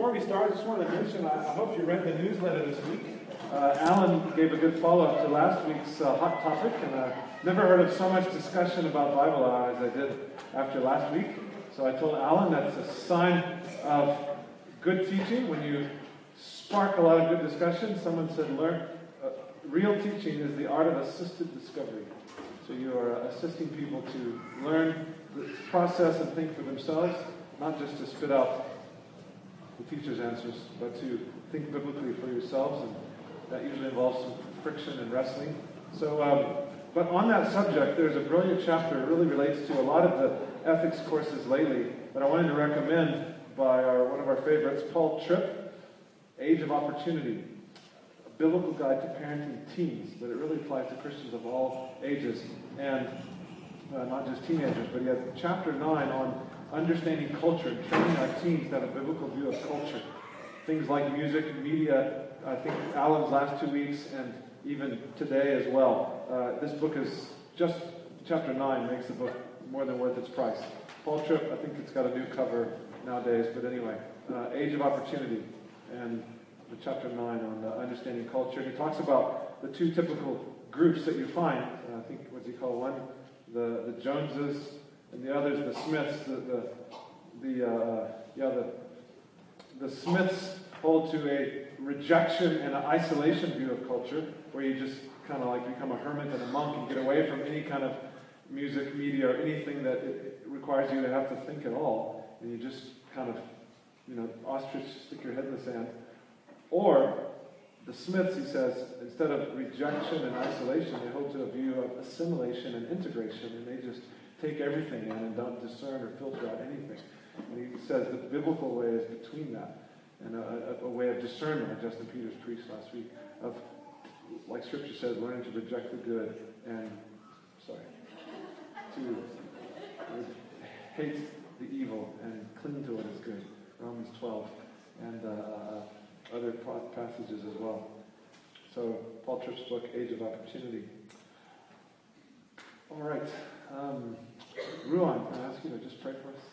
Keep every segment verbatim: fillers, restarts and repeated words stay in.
before we start, I just want to mention, I, I hope you read the newsletter this week. Uh, Alan gave a good follow-up to last week's uh, hot topic, and I've never heard of so much discussion about Bible Hour as I did after last week. So I told Alan that's a sign of good teaching when you spark a lot of good discussion. Someone said, learn, uh, real teaching is the art of assisted discovery. So you are assisting people to learn the process and think for themselves, not just to spit out the teacher's answers, but to think biblically for yourselves, and that usually involves some friction and wrestling. So, um, but on that subject, there's a brilliant chapter. It really relates to a lot of the ethics courses lately that I wanted to recommend by our, one of our favorites, Paul Tripp, Age of Opportunity, a biblical guide to parenting teens, but it really applies to Christians of all ages, and uh, not just teenagers, but he has chapter nine on understanding culture and training our teens to have a biblical view of culture. Things like music, media, I think Alan's last two weeks, and even today as well. Uh, this book is just, chapter nine makes the book more than worth its price. Paul Tripp, I think it's got a new cover nowadays, but anyway, uh, Age of Opportunity, and the chapter nine on uh, understanding culture. And he talks about the two typical groups that you find. Uh, I think, what do you call one? The, the Joneses, and the others, the Smiths. The, the, the uh, yeah, the, the Smiths hold to a rejection and an isolation view of culture, where you just kind of like become a hermit and a monk and get away from any kind of music, media, or anything that it, it requires you to have to think at all, and you just kind of, you know, ostrich, stick your head in the sand. Or the Smiths, he says, instead of rejection and isolation, they hold to a view of assimilation and integration, and they just take everything in and don't discern or filter out anything. And he says the biblical way is between that, and a, a, a way of discernment, like Justin Peters preached last week, of, like Scripture says, learning to reject the good and, sorry, to hate the evil and cling to what is good. Romans twelve, and uh, other passages as well. So, Paul Tripp's book, Age of Opportunity. All right. Um, Ruan, can I ask you to just pray for us?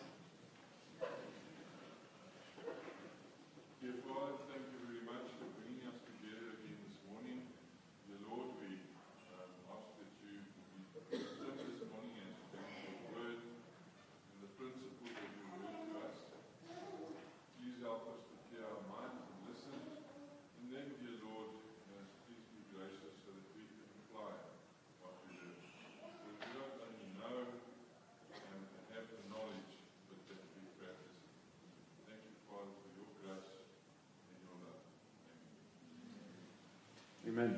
Dear Father, thank you very much for bringing us together again this morning. Dear Lord, we um, ask that you be present this morning as you bring your word and the principles of your word to us. Please help us to clear our minds and listen. And then, dear Lord, uh, please be gracious so that we can apply what we learn. So we don't only know and have the knowledge, but that we practice it. Thank you, Father, for your grace and your love. Amen. Amen.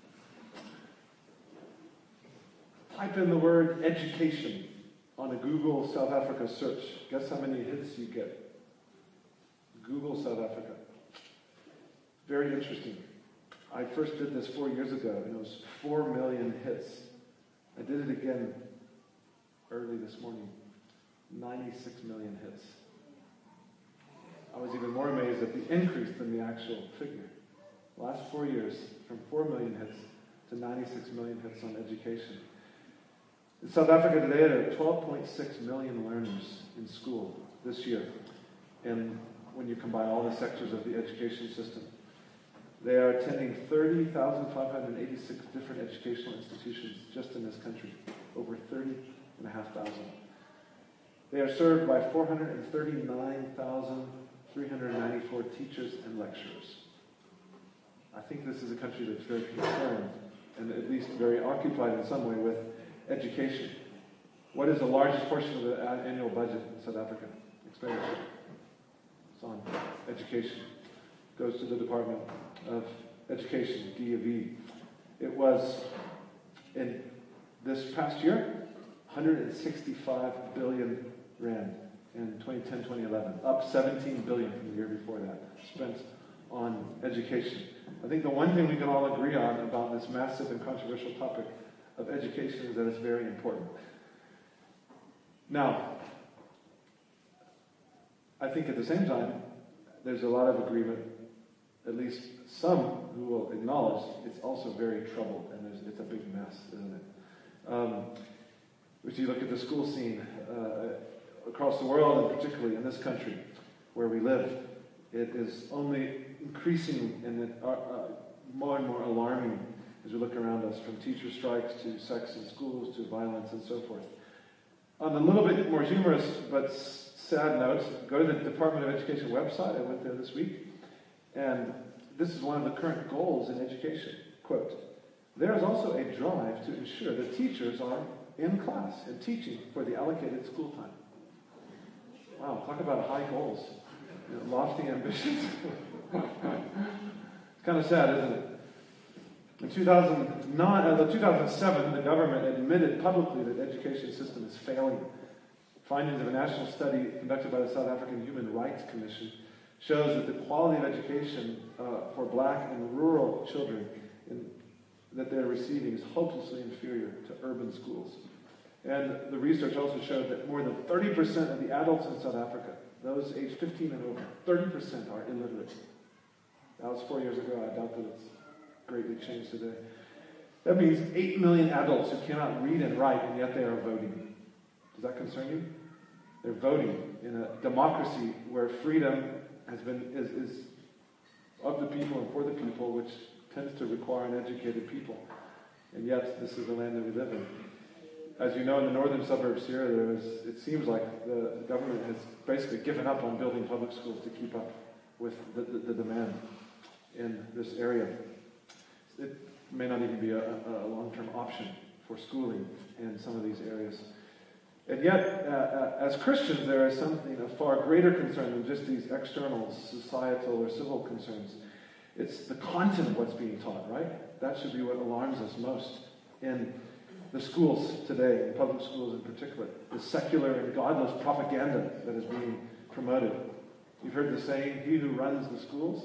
Type in the word education on a Google South Africa search. Guess how many hits you get? Google South Africa. Very interesting. I first did this four years ago, and it was four million hits. I did it again early this morning. ninety-six million hits. I was even more amazed at the increase than the actual figure. Last four years, from four million hits to ninety-six million hits on education. In South Africa today, there are twelve point six million learners in school this year. And when you combine all the sectors of the education system, they are attending thirty thousand five hundred eighty-six different educational institutions just in this country, over thirty and a half thousand. They are served by four hundred thirty-nine thousand three hundred ninety-four teachers and lecturers. I think this is a country that's very concerned, and at least very occupied in some way with education. What is the largest portion of the annual budget in South Africa? Expenditure. It's on education. It goes to the Department of Education, D of E. It was, in this past year, one hundred sixty-five billion rand in twenty ten twenty eleven, up seventeen billion from the year before that, spent on education. I think the one thing we can all agree on about this massive and controversial topic of education is that it's very important. Now, I think at the same time, there's a lot of agreement, at least some who will acknowledge it's also very troubled, and there's, it's a big mess, isn't it? Um, if you look at the school scene uh, across the world, and particularly in this country where we live, it is only increasing and it, uh, uh, more and more alarming as we look around us, from teacher strikes to sex in schools to violence and so forth. On a little bit more humorous but sad note, go to the Department of Education website. I went there this week, and this is one of the current goals in education. Quote, "There is also a drive to ensure that teachers are in class and teaching for the allocated school time." Wow, talk about high goals, you know, lofty ambitions. It's kind of sad, isn't it? In two thousand nine, uh, two thousand seven, the government admitted publicly that the education system is failing. Findings of a national study conducted by the South African Human Rights Commission shows that the quality of education uh, for black and rural children in, that they're receiving is hopelessly inferior to urban schools. And the research also showed that more than thirty percent of the adults in South Africa, those aged fifteen and over, thirty percent are illiterate. That was four years ago. I doubt that it's greatly changed today. That means eight million adults who cannot read and write, and yet they are voting. Does that concern you? They're voting in a democracy where freedom has been is, is of the people and for the people, which tends to require an educated people. And yet, this is the land that we live in. As you know, in the northern suburbs here, there is, it seems like the government has basically given up on building public schools to keep up with the, the, the demand in this area. It may not even be a, a long-term option for schooling in some of these areas. And yet, uh, uh, as Christians, there is something of far greater concern than just these external societal or civil concerns. It's the content of what's being taught, right? That should be what alarms us most in the schools today, in public schools in particular. The secular and godless propaganda that is being promoted. You've heard the saying, "He who runs the schools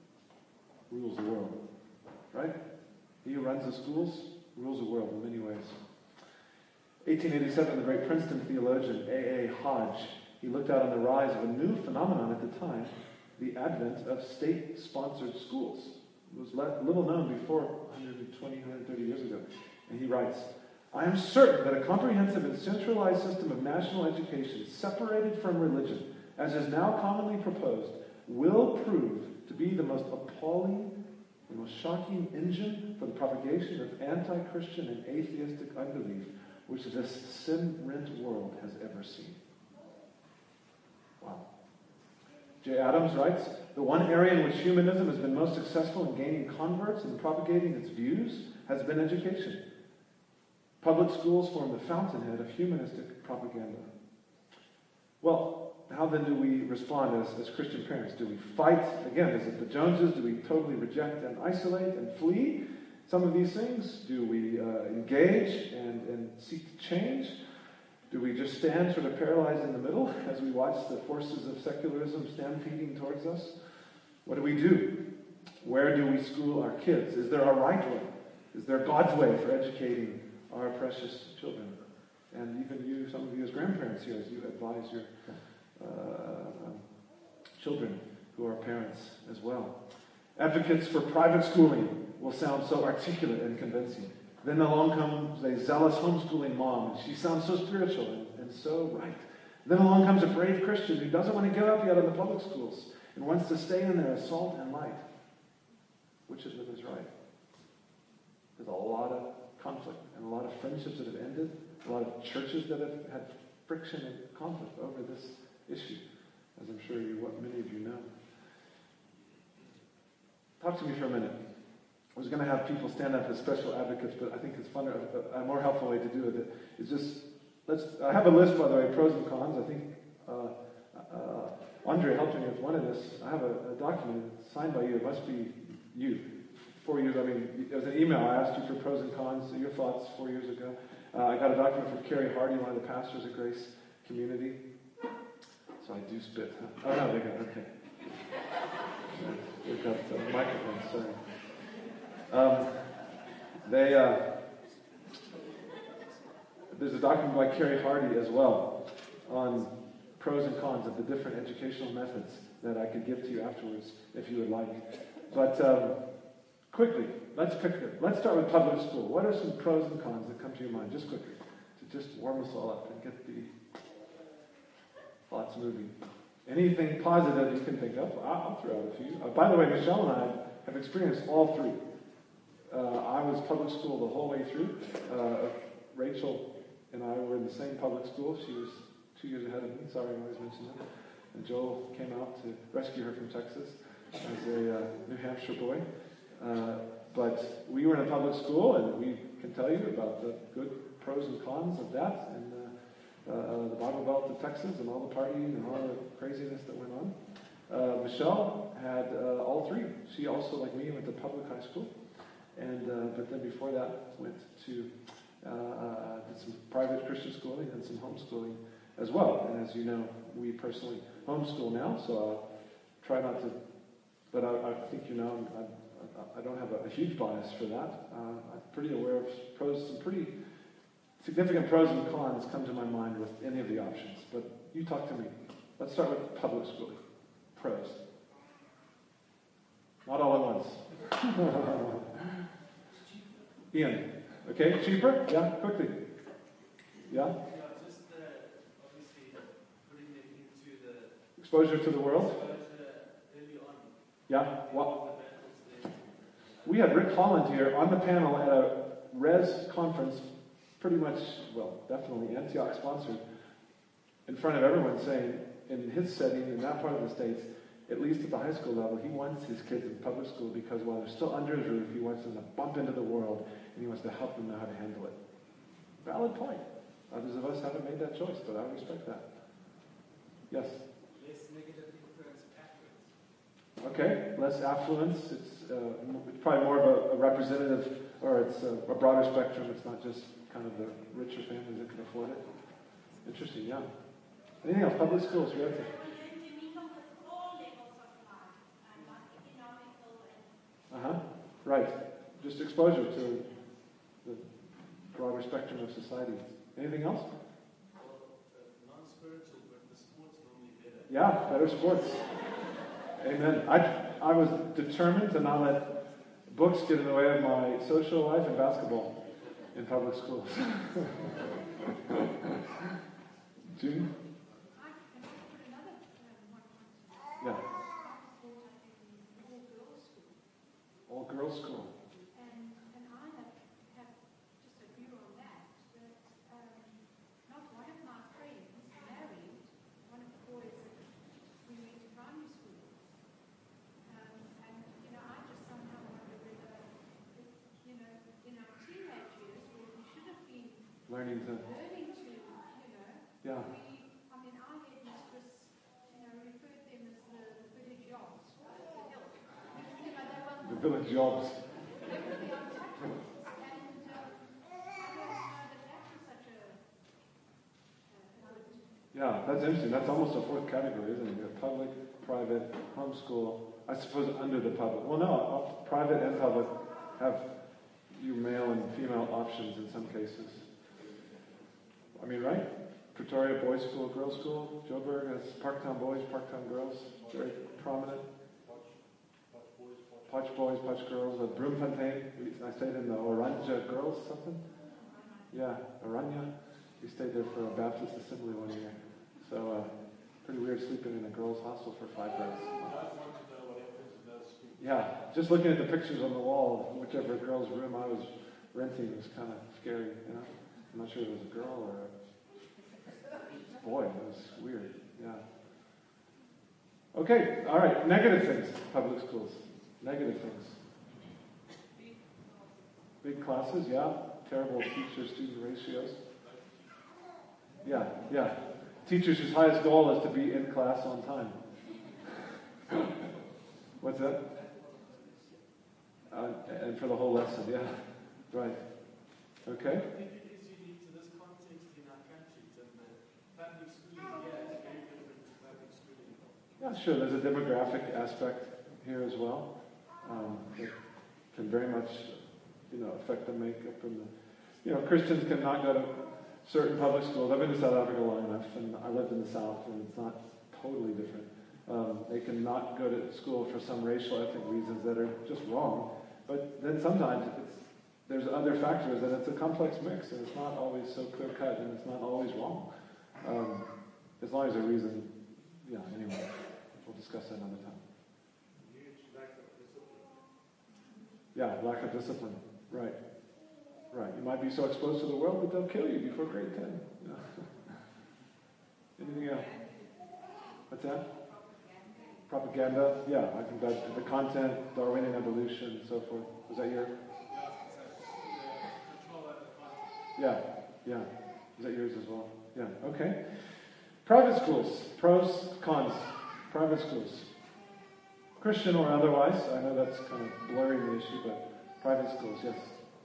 rules the world." Right? He who runs the schools rules the world in many ways. eighteen eighty-seven, the great Princeton theologian A A Hodge, he looked out on the rise of a new phenomenon at the time, the advent of state-sponsored schools. It was little known before one hundred twenty, one hundred thirty years ago. And he writes, "I am certain that a comprehensive and centralized system of national education separated from religion, as is now commonly proposed, will prove to be the most appalling, the most shocking engine for the propagation of anti-Christian and atheistic unbelief which this sin-rent world has ever seen." Wow. Jay Adams writes, "The one area in which humanism has been most successful in gaining converts and propagating its views has been education. Public schools form the fountainhead of humanistic propaganda." Well, how then do we respond as, as Christian parents? Do we fight? Again, is it the Joneses? Do we totally reject and isolate and flee some of these things? Do we uh, engage and, and seek to change? Do we just stand sort of paralyzed in the middle as we watch the forces of secularism stampeding towards us? What do we do? Where do we school our kids? Is there a right way? Is there God's way for educating our precious children? And even you, some of you as grandparents here, as you advise your uh, um, children who are parents as well. Advocates for private schooling will sound so articulate and convincing. Then along comes a zealous homeschooling mom, and she sounds so spiritual and, and so right. Then along comes a brave Christian who doesn't want to give up yet on the public schools and wants to stay in there as salt and light. Which of them is right? There's a lot of conflict and a lot of friendships that have ended, a lot of churches that have had friction and conflict over this issue, as I'm sure you, what many of you know. Talk to me for a minute. I was going to have people stand up as special advocates, but I think it's funner. A, a more helpful way to do it is just, let's, I have a list, by the way, pros and cons. I think uh, uh, Andre helped me with one of this. I have a, a document signed by you. It must be you. Four years, I mean, it was an email. I asked you for pros and cons, your thoughts four years ago. Uh, I got a document from Carrie Hardy, one of the pastors at Grace Community. So I do spit. Huh? Oh, no, they got, okay. They've got uh, microphones, sorry. Um, they, uh, there's a document by Carrie Hardy as well on pros and cons of the different educational methods that I could give to you afterwards if you would like. But um, quickly, let's pick it. Let's start with public school. What are some pros and cons that come to your mind, just quickly, to just warm us all up and get the thoughts moving? Anything positive you can think of, I'll, I'll throw out a few. Uh, by the way, Michelle and I have experienced all three. Uh, I was public school the whole way through. Uh, Rachel and I were in the same public school. She was two years ahead of me. Sorry, I always mention that. And Joel came out to rescue her from Texas as a uh, New Hampshire boy. Uh, but we were in a public school, and we can tell you about the good pros and cons of that, and uh, uh, the Bible Belt of Texas, and all the partying and all the craziness that went on. Uh, Michelle had uh, all three. She also, like me, went to public high school, and uh, but then before that went to uh, uh, did some private Christian schooling and some homeschooling as well. And as you know, we personally homeschool now, so I'll try not to. But I, I think you know, I, I, I don't have a, a huge bias for that. Uh, I'm pretty aware of pros, some pretty significant pros and cons come to my mind with any of the options. But you talk to me. Let's start with public schooling. Pros. Not all at once. Ian. Okay, cheaper? Yeah, quickly. Yeah? Yeah, just uh, obviously putting them into the Exposure to the world? exposure early on. Yeah? What? The battles there. We had Rick Holland here on the panel at a Res conference, pretty much, well, definitely Antioch sponsored, in front of everyone saying, in his setting, in that part of the States, at least at the high school level, he wants his kids in public school because while they're still under his roof, he wants them to bump into the world, and he wants to help them know how to handle it. Valid point. Others of us haven't made that choice, but I respect that. Yes? Less negative influence afterwards. Okay, less affluence. It's, uh, it's probably more of a, a representative, or it's a, a broader spectrum. It's not just kind of the richer families that can afford it. Interesting, yeah. Anything else? Public schools, we have to. Uh-huh. Right. Just exposure to the broader spectrum of society. Anything else? Well, uh, non-spiritual, but the sports normally better. Yeah, better sports. Amen. I, I was determined to not let books get in the way of my social life and basketball in public schools. June? Yeah. All girls school. And, and I have, have just a view on that, that um, not one of my friends married one of the boys that we went to primary school with. Um, and, you know, I just somehow wonder whether, it, you know, in our teenage years, where we should have been Learning to. learning to, you know, Yeah. we, I mean, our headmistress, you know, referred them as the, the village yards, right, the hill. You know, they were The village jobs. Yeah, that's interesting. That's almost a fourth category, isn't it? You have public, private, homeschool. I suppose under the public. Well, no, private and public have you male and female options in some cases. I mean, right? Pretoria Boys School, Girls School. Joburg has Parktown Boys, Parktown Girls. Very prominent. Potch Boys, Potch Girls. Uh, Bloemfontein. I stayed in the Oranje Girls something. Yeah, Oranje. We stayed there for a Baptist assembly one year. So, uh, pretty weird sleeping in a girls' hostel for five days. Yeah, just looking at the pictures on the wall of whichever girl's room I was renting was kind of scary, you know? I'm not sure it was a girl or a boy. It was weird, yeah. Okay, all right, negative things, public schools. Negative things. Big classes, yeah. Terrible teacher-student ratios. Yeah, yeah. Teachers whose highest goal is to be in class on time. What's that? Uh, and for the whole lesson, yeah. Right. Okay. I think it is unique to this context in our country, and the public schooling here is very different to public schooling. Yeah, sure. There's a demographic aspect here as well. Um, that can very much, you know, affect the makeup and the, you know, Christians cannot go to certain public schools. I've been to South Africa long enough, and I lived in the South, and it's not totally different. Um, they cannot go to school for some racial, ethnic reasons that are just wrong. But then sometimes it's, there's other factors, and it's a complex mix, and it's not always so clear cut, and it's not always wrong. Um, as long as the reason, yeah, anyway, we'll discuss that another time. Huge lack of discipline. Yeah, lack of discipline. Right. Right. You might be so exposed to the world that they'll kill you before grade ten. Yeah. Anything else? What's that? Propaganda. Yeah, I think that the content, Darwinian evolution, and so forth. Was that your? Yeah, yeah. Is that yours as well? Yeah. Okay. Private schools. Pros, cons. Private schools. Christian or otherwise. I know that's kind of blurring the issue, but private schools, yes.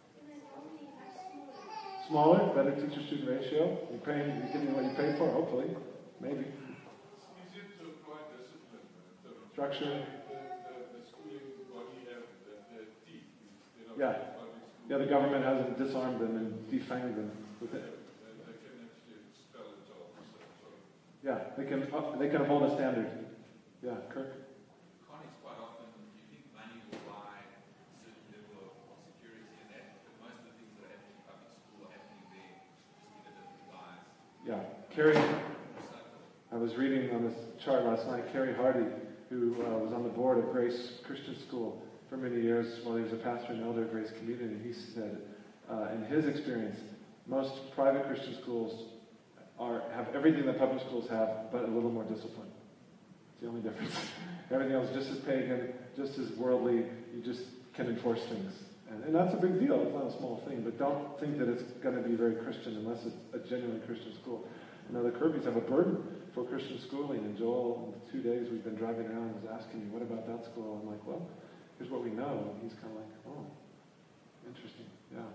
Smaller, better teacher-student ratio. You're paying, you're getting what you pay for, hopefully. Maybe. It's easier to apply discipline. uh, the- Structure. The, the, the schooling body have the, the teeth. You know, Yeah. public school. Yeah, the government hasn't disarmed them and defanged them with They, it. they can actually expel a child. So, so. Yeah, they can up, they can uphold a standard. Yeah, Kirk. Connie's quite often, you think money will buy a certain level of, of security and that, but most of the things that are happening in public school are happening there just in a different guise. Yeah, Carrie. Subtle. I was reading on this chart last night. Carrie Hardy, who uh, was on the board of Grace Christian School for many years while he was a pastor and elder at Grace Community, he said, uh, in his experience, most private Christian schools are have everything that public schools have, but a little more discipline. It's the only difference. Everything else is just as pagan, just as worldly. You just can enforce things. And, and that's a big deal. It's not a small thing. But don't think that it's going to be very Christian unless it's a genuine Christian school. You know, the Kirbys have a burden for Christian schooling. And Joel, in the two days we've been driving around, was asking me, what about that school? I'm like, well, here's what we know. And he's kind of like, oh, interesting. Yeah.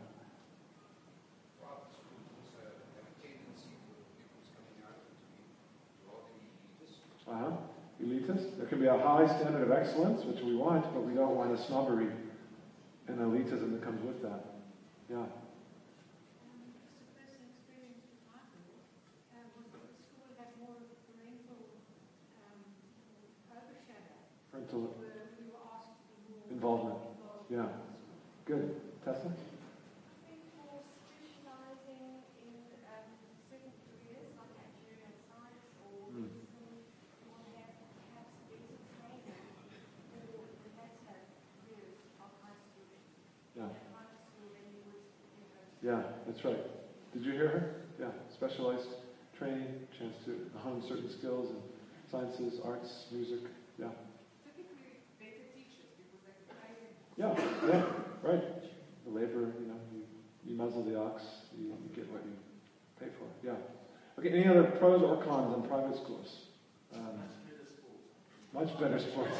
Private schools also have a tendency for people's coming out to be rather elitist. Uh-huh. Elitist. There can be a high standard of excellence, which we want, but we don't want a snobbery and elitism that comes with that. Yeah. Um, just a personal experience with my girl, um, was that the school had more parental um, overshadow. Parental We were, we were asked to be more involvement. involved Yeah. in the school. Good. Tessa? I think for specializing in um, certain careers like engineering and science or Mm. medicine, you will have perhaps better training for the latter careers of high school. Yeah. At high school than you would in university. Yeah, that's right. Did you hear her? Yeah. Specialized training, chance to hone certain skills in sciences, arts, music. Yeah. Typically better teachers because they pay Yeah, yeah, right. The labor, you know, you, you muzzle the ox, you, you get what you pay for. Yeah. Okay, any other pros or cons on private schools? Um, much better sports.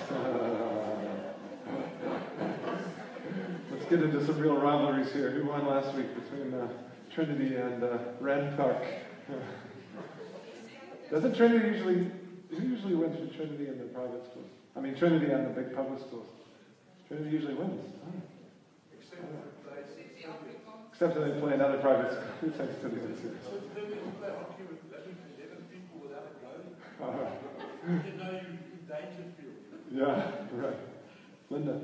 Let's get into some real rivalries here. Who won last week between uh, Trinity and uh, Rand Park? Doesn't Trinity usually, who usually wins for Trinity and the private schools? I mean, Trinity and the big public schools. Trinity usually wins. Oh. Except for they Except that they play another private school. Who takes to the good schools? So it's difficult to play hockey with eleven, eleven people without a goalie. All right. You know you're in danger field. Yeah, right. Linda?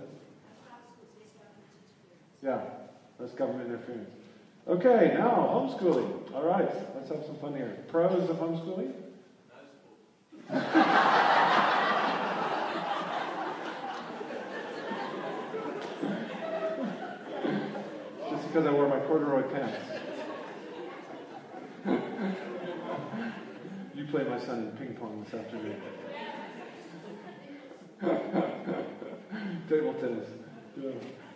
Yeah, that's government interference. Okay, now homeschooling. All right, let's have some fun here. Pros of homeschooling? Just because I wore my corduroy pants. You play my son in ping pong this afternoon. Table tennis. Yeah.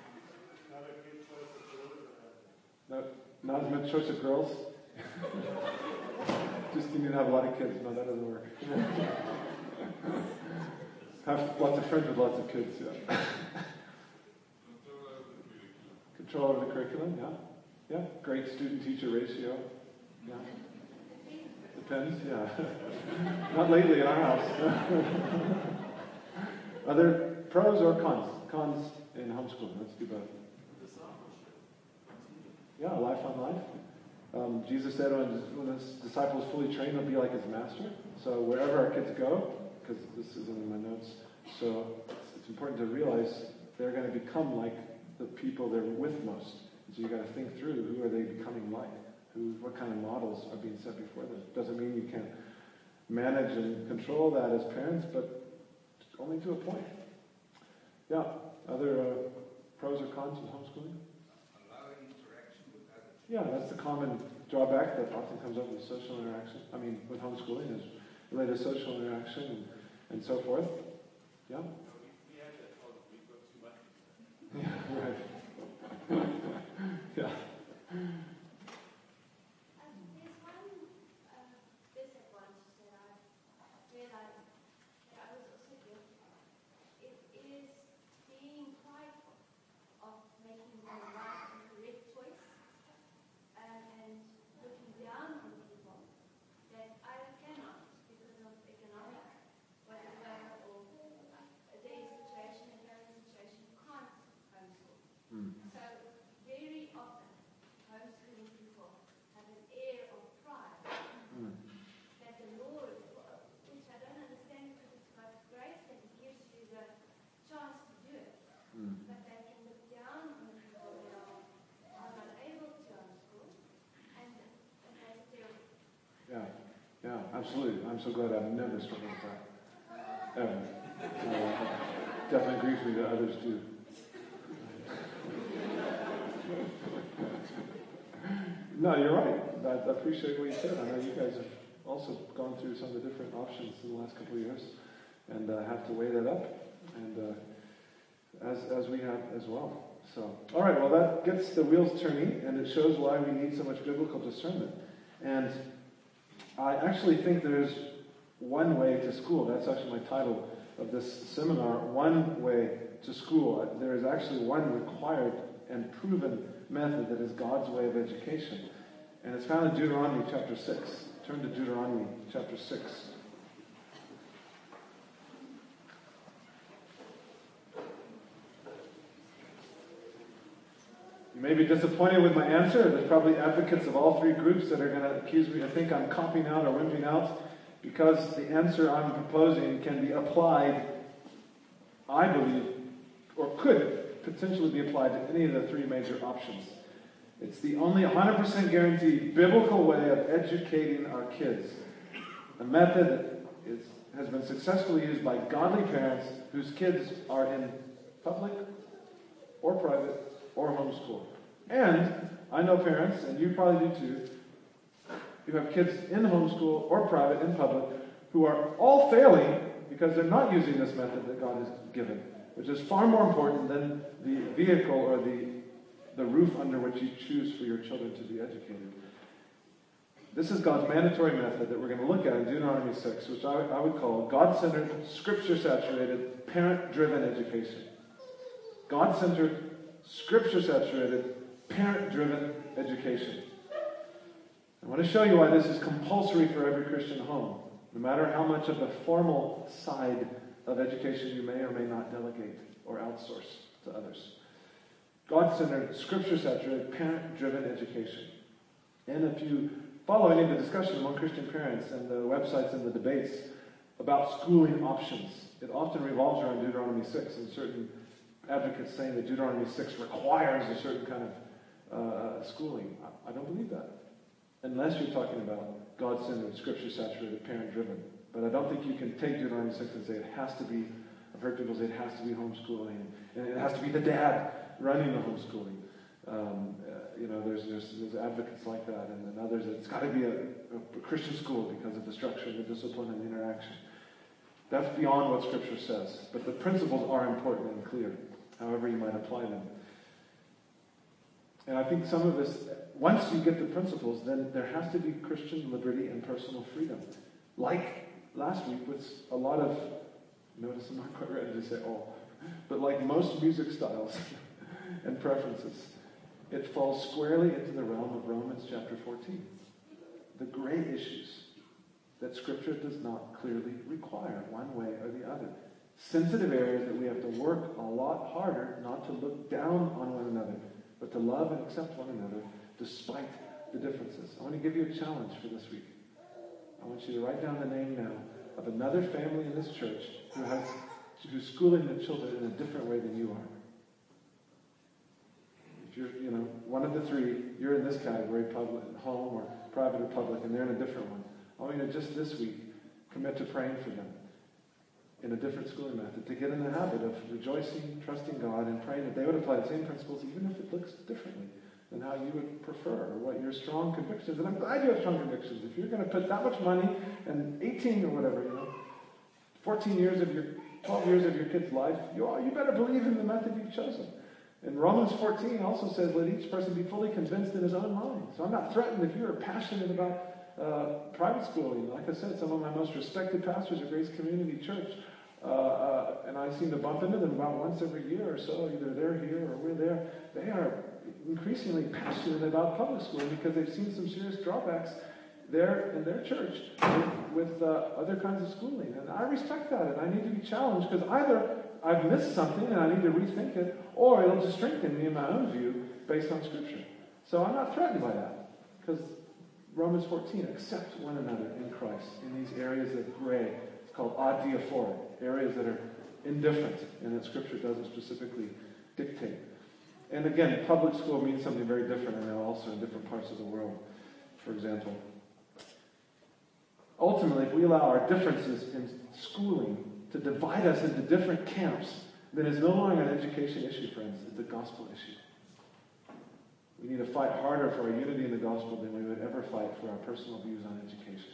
No, not as much choice of girls. Just you need to have a lot of kids. No, that doesn't work. Have lots of friends with lots of kids. Yeah. Control over the curriculum. Control over the curriculum. Yeah. Yeah. Great student-teacher ratio. Yeah. Depends. Yeah. Not lately in our house. Other pros or cons? Cons in homeschooling. Let's do both. Yeah, life on life. Um, Jesus said when, when his disciples fully trained, they'll be like his master. So wherever our kids go, because this isn't in my notes, so it's, it's important to realize they're going to become like the people they're with most. And so you got to think through, who are they becoming like? Who, what kind of models are being set before them? Doesn't mean you can't manage and control that as parents, but only to a point. Yeah, other uh, pros or cons of homeschooling? Allowing interaction with others. Yeah, that's the common drawback that often comes up with social interaction. I mean, with homeschooling is related to social interaction and, and so forth. Yeah? No, we, we had that problem. We've got too much. Yeah, right. Yeah. Um, there's one uh, disadvantage that I realized that I was also guilty of. It is being prideful of making the right and correct choice um, and looking down on people that either cannot because of economic whatever or their situation, their current situation, can't homeschool. Mm. So very often homeschooling people have an air of pride Mm. that the Lord, which I don't understand because it's God's grace that He gives you the chance to do it, Mm. but they can look down on the people that are, are not able to homeschool, and, and that's terrible. Yeah, yeah, absolutely. I'm so glad I've never struggled with that. Ever. Uh, definitely agrees with me that others do. No, you're right. I, I appreciate what you said. I know you guys have also gone through some of the different options in the last couple of years and uh, have to weigh that up, and uh, as, as we have as well. So, all right, well, that gets the wheels turning, and it shows why we need so much biblical discernment. And I actually think there's one way to school. That's actually my title of this seminar, One Way to School. There is actually one required and proven method that is God's way of education. And it's found in Deuteronomy chapter six. Turn to Deuteronomy chapter six. You may be disappointed with my answer. There's probably advocates of all three groups that are going to accuse me of think I'm copying out or wimping out, because the answer I'm proposing can be applied, I believe, or could potentially be applied to any of the three major options. It's the only one hundred percent guaranteed biblical way of educating our kids. A method that is, has been successfully used by godly parents whose kids are in public or private or homeschool. And I know parents, and you probably do too, who have kids in homeschool or private and public who are all failing because they're not using this method that God has given, which is far more important than the vehicle or the, the roof under which you choose for your children to be educated. This is God's mandatory method that we're going to look at in Deuteronomy six, which I, I would call God-centered, scripture-saturated, parent-driven education. God-centered, scripture-saturated, parent-driven education. I want to show you why this is compulsory for every Christian home, no matter how much of the formal side of education you may or may not delegate or outsource to others. God-centered, scripture-saturated, parent-driven education. And if you follow any of the discussion among Christian parents and the websites and the debates about schooling options, it often revolves around Deuteronomy six, and certain advocates saying that Deuteronomy six requires a certain kind of uh, schooling. I, I don't believe that. Unless you're talking about God-centered, scripture-saturated, parent-driven. But I don't think you can take Deuteronomy six and say it has to be, I've heard people say it has to be homeschooling, and it has to be the dad running the homeschooling. Um, uh, you know, there's, there's there's advocates like that, and then others that it's got to be a, a Christian school because of the structure, the discipline, and the interaction. That's beyond what Scripture says. But the principles are important and clear, however you might apply them. And I think some of this, once you get the principles, then there has to be Christian liberty and personal freedom. Like last week with a lot of, notice I'm not quite ready to say all, but like most music styles and preferences, it falls squarely into the realm of Romans chapter fourteen. The gray issues that Scripture does not clearly require one way or the other. Sensitive areas that we have to work a lot harder not to look down on one another, but to love and accept one another despite the differences. I want to give you a challenge for this week. I want you to write down the name now of another family in this church who has who's schooling the children in a different way than you are. If you're, you know, one of the three, you're in this category, public, home or private or public, and they're in a different one. I want you to just this week commit to praying for them in a different schooling method, to get in the habit of rejoicing, trusting God, and praying that they would apply the same principles even if it looks differently than how you would prefer, or what your strong convictions. And I'm glad you have strong convictions. If you're going to put that much money and eighteen or whatever, you know, fourteen years of your, twelve years of your kid's life, you, are, you better believe in the method you've chosen. And Romans fourteen also says, let each person be fully convinced in his own mind. So I'm not threatened if you're passionate about uh, private schooling. Like I said, some of my most respected pastors at Grace Community Church, uh, uh, and I seem to bump into them about once every year or so. Either they're here or we're there. They are increasingly passionate about public schooling because they've seen some serious drawbacks there in their church with, with uh, other kinds of schooling. And I respect that, and I need to be challenged because either I've missed something and I need to rethink it, or it'll just strengthen me in my own view based on Scripture. So I'm not threatened by that because Romans fourteen, accept one another in Christ in these areas of gray. It's called adiaphora, areas that are indifferent and that Scripture doesn't specifically dictate. And again, public school means something very different, and also in different parts of the world, for example. Ultimately, if we allow our differences in schooling to divide us into different camps, then it's no longer an education issue, friends. It's a gospel issue. We need to fight harder for our unity in the gospel than we would ever fight for our personal views on education.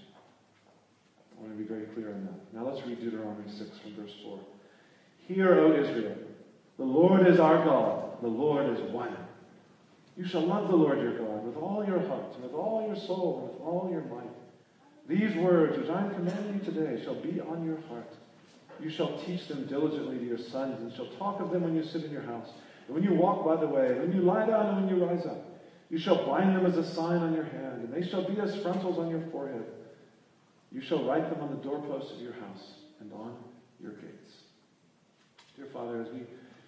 I want to be very clear on that. Now let's read Deuteronomy six from verse four. Hear, O Israel, the Lord is our God, the Lord is one. You shall love the Lord your God with all your heart, and with all your soul, and with all your might. These words which I am commanding you today shall be on your heart. You shall teach them diligently to your sons, and shall talk of them when you sit in your house, and when you walk by the way, when you lie down, and when you rise up. You shall bind them as a sign on your hand, and they shall be as frontals on your forehead. You shall write them on the doorposts of your house and on your gates. Dear Father, as we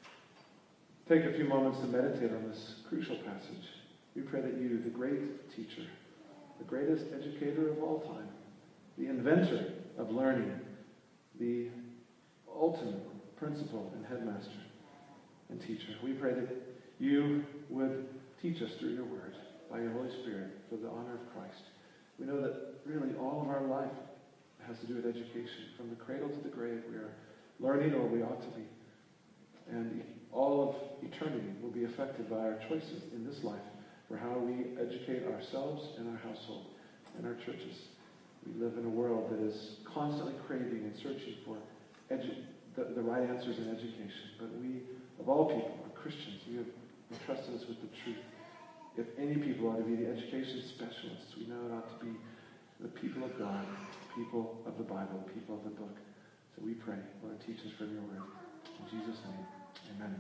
take a few moments to meditate on this crucial passage, we pray that you, the great teacher, the greatest educator of all time, the inventor of learning, the ultimate principal and headmaster and teacher, we pray that you would teach us through your word by your Holy Spirit for the honor of Christ. We know that really all of our life has to do with education. From the cradle to the grave, we are learning, or we ought to be. And all of eternity will be affected by our choices in this life for how we educate ourselves and our household and our churches. We live in a world that is constantly craving and searching for edu- the, the right answers in education. But we, of all people, are Christians. You have entrusted us with the truth. If any people are to be the education specialists, we know it ought to be the people of God, people of the Bible, people of the book. So we pray, Lord, teach us from your word. In Jesus' name, amen.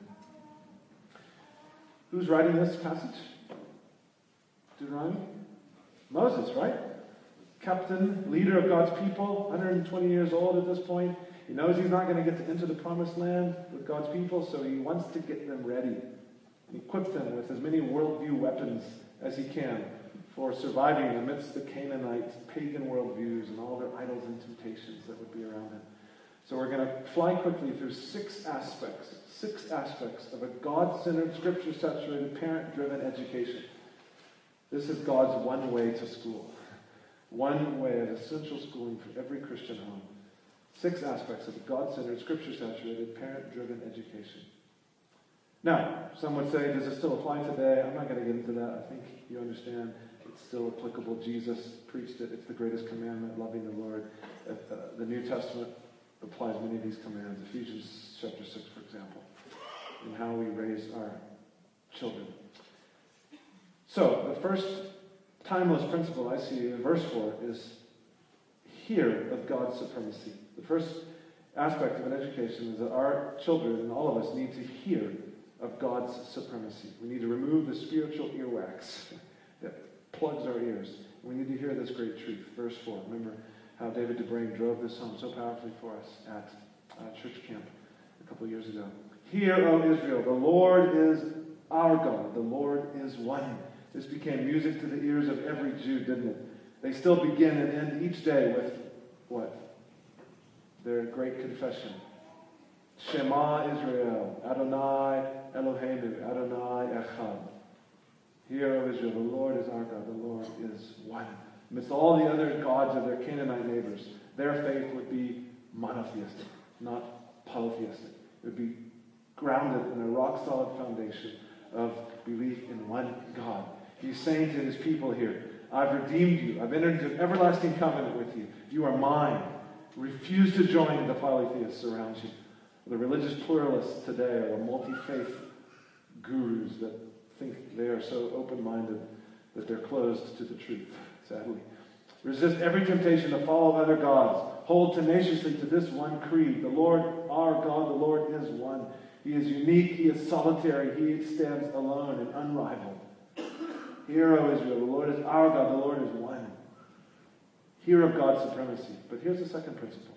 Who's writing this passage? Deuteronomy? Moses, right? Captain, leader of God's people, one hundred twenty years old at this point. He knows he's not going to get to enter the promised land with God's people, so he wants to get them ready. Equip them with as many worldview weapons as he can for surviving amidst the Canaanite pagan worldviews and all their idols and temptations that would be around him. So we're going to fly quickly through six aspects, six aspects of a God-centered, Scripture-saturated, parent-driven education. This is God's one way to school. One way of essential schooling for every Christian home. Six aspects of a God-centered, Scripture-saturated, parent-driven education. Now, some would say, does it still apply today? I'm not going to get into that. I think you understand it's still applicable. Jesus preached it. It's the greatest commandment, loving the Lord. Uh, the New Testament applies many of these commands. Ephesians chapter six, for example, in how we raise our children. So, the first timeless principle I see in verse four is hear of God's supremacy. The first aspect of an education is that our children and all of us need to hear of God's supremacy. We need to remove the spiritual earwax that plugs our ears. We need to hear this great truth. Verse four. Remember how David DeBrain drove this home so powerfully for us at uh, church camp a couple of years ago. Hear, O Israel, the Lord is our God. The Lord is one. This became music to the ears of every Jew, didn't it? They still begin and end each day with what? Their great confession. Shema Israel, Adonai Eloheinu, Adonai Echad. Hear, O Israel, the Lord is our God, the Lord is one. Amidst all the other gods of their Canaanite neighbors, their faith would be monotheistic, not polytheistic. It would be grounded in a rock-solid foundation of belief in one God. He's saying to his people here, I've redeemed you. I've entered into an everlasting covenant with you. You are mine. Refuse to join the polytheists around you. The religious pluralists today are the multi-faith gurus that think they are so open-minded that they're closed to the truth, sadly. Resist every temptation to follow other gods. Hold tenaciously to this one creed. The Lord, our God, the Lord is one. He is unique. He is solitary. He stands alone and unrivaled. Hear, O Israel, the Lord is our God. The Lord is one. Hear of God's supremacy. But here's the second principle.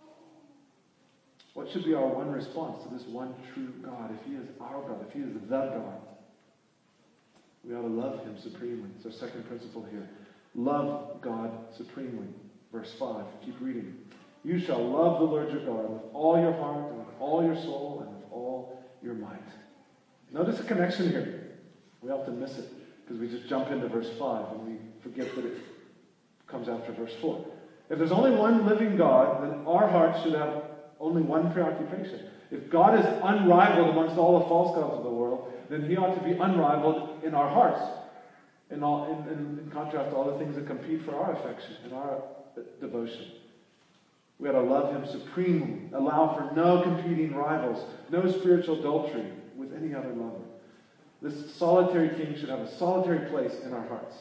What should be our one response to this one true God? If he is our God, if he is the God, we ought to love him supremely. It's our second principle here. Love God supremely. Verse five. Keep reading. You shall love the Lord your God with all your heart and with all your soul and with all your might. Notice the connection here. We often miss it because we just jump into verse five and we forget that it comes after verse four. If there's only one living God, then our hearts should have only one preoccupation. If God is unrivaled amongst all the false gods of the world, then he ought to be unrivaled in our hearts. In, all, in, in, in contrast to all the things that compete for our affection and our devotion. We ought to love him supremely. Allow for no competing rivals, no spiritual adultery with any other lover. This solitary king should have a solitary place in our hearts,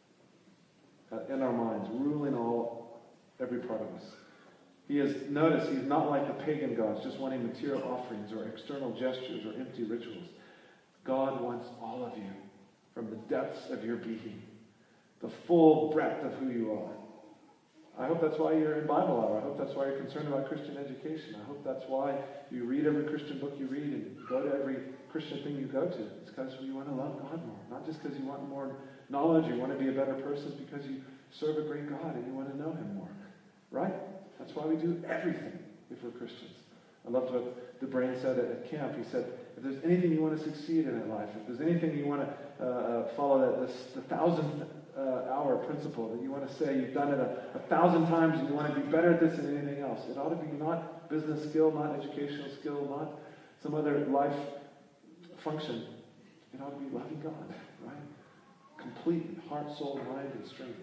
uh, in our minds, ruling all, every part of us. He is, notice, he's not like the pagan gods, just wanting material offerings or external gestures or empty rituals. God wants all of you from the depths of your being, the full breadth of who you are. I hope that's why you're in Bible Hour. I hope that's why you're concerned about Christian education. I hope that's why you read every Christian book you read and go to every Christian thing you go to. It's because you want to love God more. Not just because you want more knowledge, you want to be a better person, it's because you serve a great God and you want to know him more. Right? That's why we do everything if we're Christians. I loved what DeBrain said at camp. He said, if there's anything you want to succeed in in life, if there's anything you want to uh, follow that this, the thousandth uh, hour principle, that you want to say you've done it a, a thousand times and you want to be better at this than anything else, it ought to be not business skill, not educational skill, not some other life function. It ought to be loving God, right? Complete in heart, soul, mind, and strength.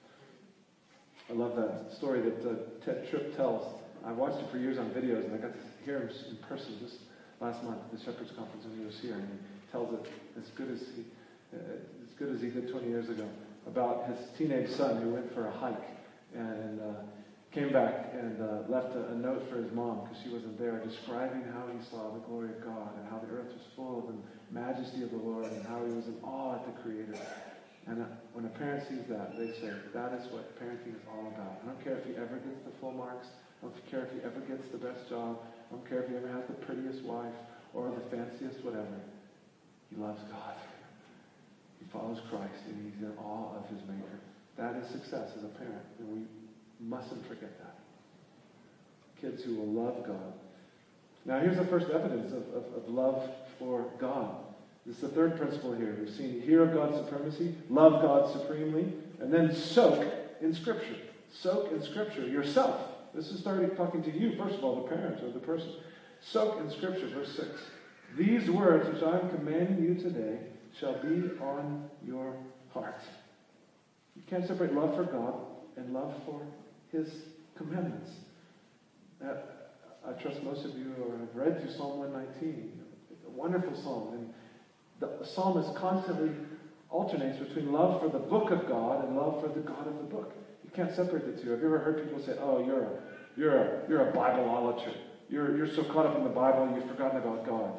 I love that story that uh, Ted Tripp tells. I watched it for years on videos, and I got to hear him in person just last month at the Shepherd's Conference when he was here, and he tells it as good as he, uh, as good as he did twenty years ago about his teenage son who went for a hike and uh, came back and uh, left a, a note for his mom because she wasn't there, describing how he saw the glory of God and how the earth was full of the majesty of the Lord and how he was in awe at the Creator. And uh, when a parent sees that, they say, that is what parenting is all about. I don't care if he ever gets the full marks. I don't care if he ever gets the best job. I don't care if he ever has the prettiest wife or the fanciest whatever. He loves God. He follows Christ and he's in awe of his Maker. That is success as a parent, and we mustn't forget that. Kids who will love God. Now here's the first evidence of, of, of love for God. This is the third principle here. We've seen hear of God's supremacy, love God supremely, and then soak in Scripture. Soak in Scripture yourself. This is starting talking to you, first of all, the parent or the person. Soak in Scripture, verse six. These words which I am commanding you today shall be on your heart. You can't separate love for God and love for his commandments. Now, I trust most of you have read through Psalm one nineteen. It's a wonderful psalm. And the psalmist constantly alternates between love for the book of God and love for the God of the book. You can't separate the two. Have you ever heard people say, "Oh, you're a you're a you're a Bibleolater. You're you're so caught up in the Bible you've forgotten about God"?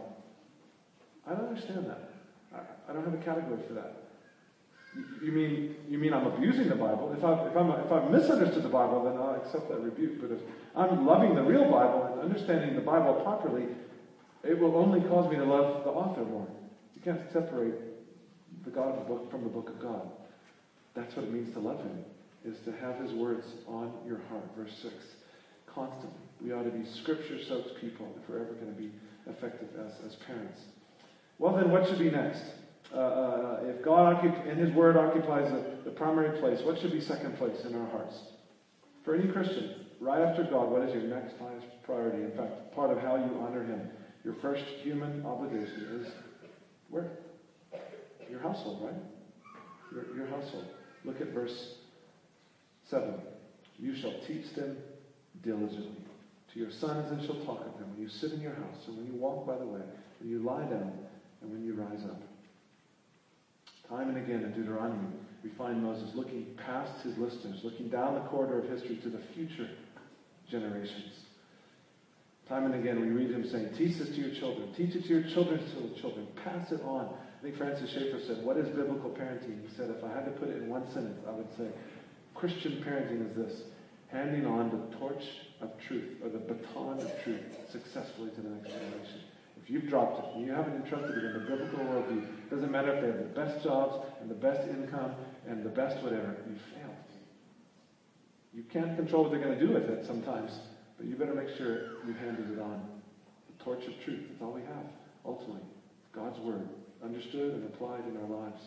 I don't understand that. I, I don't have a category for that. You, you mean you mean I'm abusing the Bible? If I if I'm if I've misunderstood the Bible, then I'll accept that rebuke. But if I'm loving the real Bible and understanding the Bible properly, it will only cause me to love the author more. You can't separate the God of the book from the book of God. That's what it means to love him, is to have his words on your heart. Verse six. Constantly. We ought to be scripture-soaked people if we're ever going to be effective as, as parents. Well then, what should be next? Uh, uh, if God occup- and his word occupies the, the primary place, what should be second place in our hearts? For any Christian, Right after God, what is your next highest priority? In fact, part of how you honor Him. Your first human obligation is where? Your household, right? Your, your household. Look at verse seven. You shall teach them diligently. To your sons and shall talk of them when you sit in your house, and when you walk by the way, when you lie down, and when you rise up. Time and again in Deuteronomy, we find Moses looking past his listeners, looking down the corridor of history to the future generations. Time and again we read him saying, teach this to your children, teach it to your children's children, pass it on. I think Francis Schaeffer said, what is biblical parenting? He said, if I had to put it in one sentence, I would say, Christian parenting is this: handing on the torch of truth, or the baton of truth, successfully to the next generation. If you've dropped it, and you haven't entrusted it in the biblical worldview, it doesn't matter if they have the best jobs, and the best income, and the best whatever, you failed. You can't control what they're going to do with it sometimes, but you better make sure you handed it on. The torch of truth, that's all we have, ultimately. God's Word, understood and applied in our lives.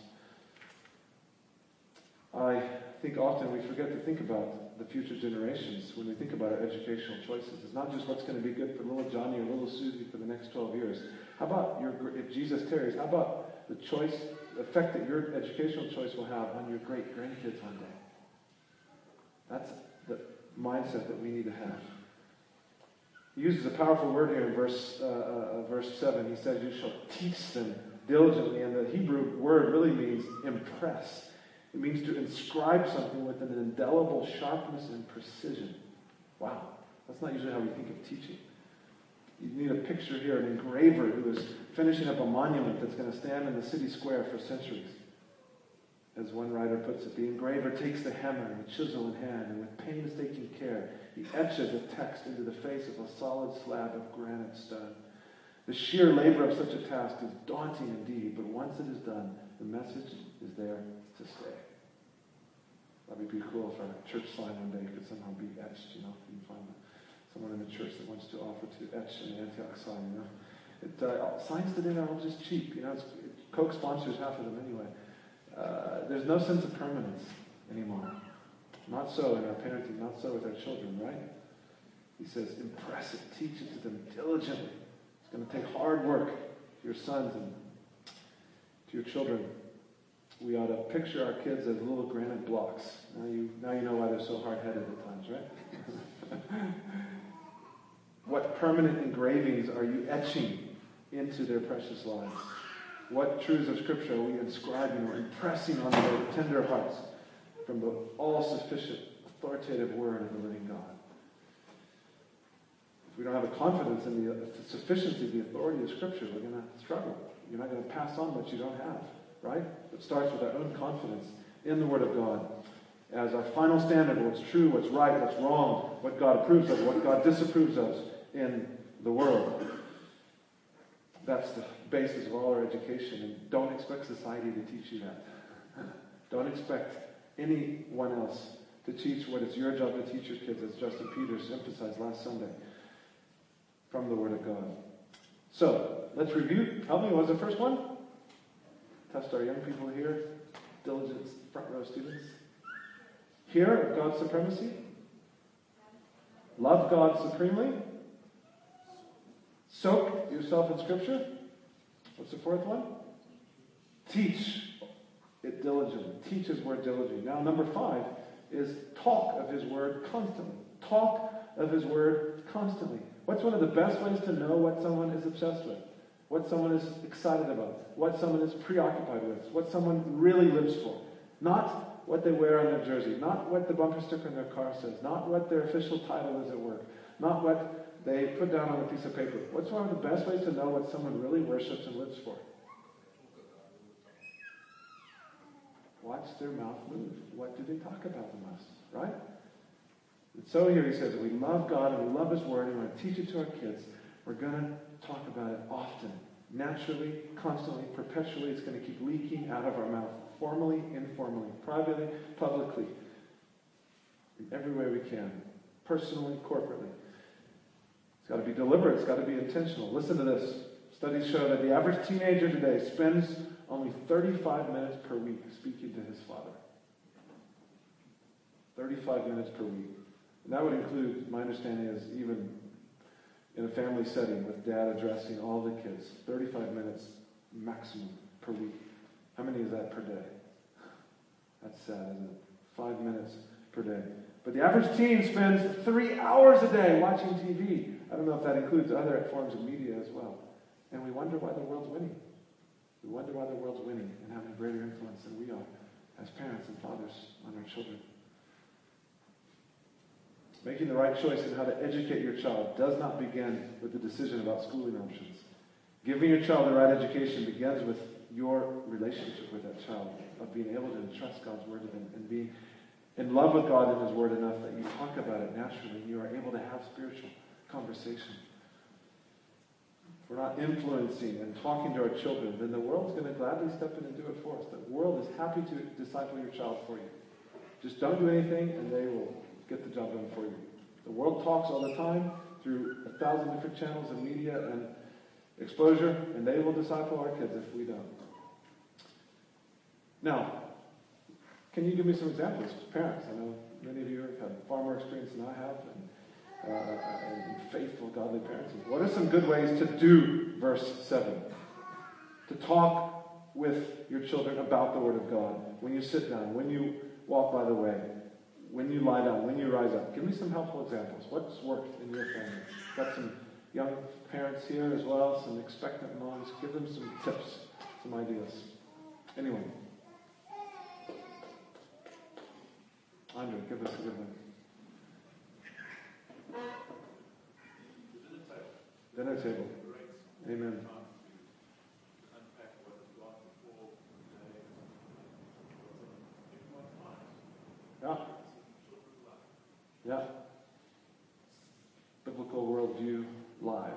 I think often we forget to think about the future generations when we think about our educational choices. It's not just what's going to be good for little Johnny or little Susie for the next twelve years. How about your, if Jesus tarries, how about the choice, the effect that your educational choice will have on your great grandkids one day? That's the mindset that we need to have. He uses a powerful word here in verse uh, uh, verse seven. He says, you shall teach them diligently. And the Hebrew word really means impress. It means to inscribe something with an indelible sharpness and precision. Wow. That's not usually how we think of teaching. You need a picture here, an engraver who is finishing up a monument that's going to stand in the city square for centuries. As one writer puts it, the engraver takes the hammer and the chisel in hand, and with painstaking care, he etches a text into the face of a solid slab of granite stone. The sheer labor of such a task is daunting indeed, but once it is done, the message is there to stay. That would be cool if our church sign one day could somehow be etched, you know, if you can find someone in the church that wants to offer to etch an Antioch sign, you know. It, uh, signs today are all just cheap, you know. It's, it, Coke sponsors half of them anyway. Uh, there's no sense of permanence anymore. Not so in our parenting, not so with our children, right? He says, impress it, teach it to them diligently. It's going to take hard work to your sons and to your children. We ought to picture our kids as little granite blocks. Now you, now you know why they're so hard-headed at times, right? What permanent engravings are you etching into their precious lives? What truths of Scripture are we inscribing or impressing on their tender hearts from the all-sufficient, authoritative Word of the living God? If we don't have a confidence in the sufficiency, the authority of Scripture, we're going to struggle. You're not going to pass on what you don't have, right? It starts with our own confidence in the Word of God as our final standard of what's true, what's right, what's wrong, what God approves of, what God disapproves of in the world. That's the basis of all our education, and don't expect society to teach you that. Don't expect anyone else to teach what it's your job to teach your kids, as Justin Peters emphasized last Sunday, from the Word of God. So, let's review. Help me, what was the first one? Test our young people here, diligent front row students. Hear of God's supremacy. Love God supremely. Soak yourself in Scripture. What's the fourth one? Teach it diligently. Teach His Word diligently. Now, number five is talk of His Word constantly. Talk of His Word constantly. What's one of the best ways to know what someone is obsessed with? What someone is excited about? What someone is preoccupied with? What someone really lives for? Not what they wear on their jersey. Not what the bumper sticker in their car says. Not what their official title is at work. Not what they put down on a piece of paper. What's one of the best ways to know what someone really worships and lives for? Watch their mouth move. What do they talk about the most? Right? And so here he says, we love God and we love His Word and we want to teach it to our kids. We're going to talk about it often, naturally, constantly, perpetually. It's going to keep leaking out of our mouth, formally, informally, privately, publicly, in every way we can, personally, corporately. It's got to be deliberate. It's got to be intentional. Listen to this. Studies show that the average teenager today spends only thirty-five minutes per week speaking to his father. thirty-five minutes per week. And that would include, my understanding is, even in a family setting with dad addressing all the kids, thirty-five minutes maximum per week. How many is that per day? That's sad, isn't it? Five minutes per day. But the average teen spends three hours a day watching T V. I don't know if that includes other forms of media as well. And we wonder why the world's winning. We wonder why the world's winning and having a greater influence than we are as parents and fathers on our children. Making the right choice in how to educate your child does not begin with the decision about schooling options. Giving your child the right education begins with your relationship with that child, of being able to entrust God's word to them and being in love with God and His word enough that you talk about it naturally and you are able to have spiritual conversation. If we're not influencing and talking to our children, then the world's going to gladly step in and do it for us. The world is happy to disciple your child for you. Just don't do anything and they will get the job done for you. The world talks all the time through a thousand different channels of media and exposure, and they will disciple our kids if we don't. Now, can you give me some examples? Parents, I know many of you have had far more experience than I have, and, uh, and faithful, godly parenting. What are some good ways to do verse seven? To talk with your children about the Word of God. When you sit down, when you walk by the way, when you lie down, when you rise up. Give me some helpful examples. What's worked in your family? Got some young parents here as well, some expectant moms. Give them some tips, some ideas. Anyone? Andre, give us a good one. Dinner table. Amen. Yeah. Yeah. Biblical worldview live.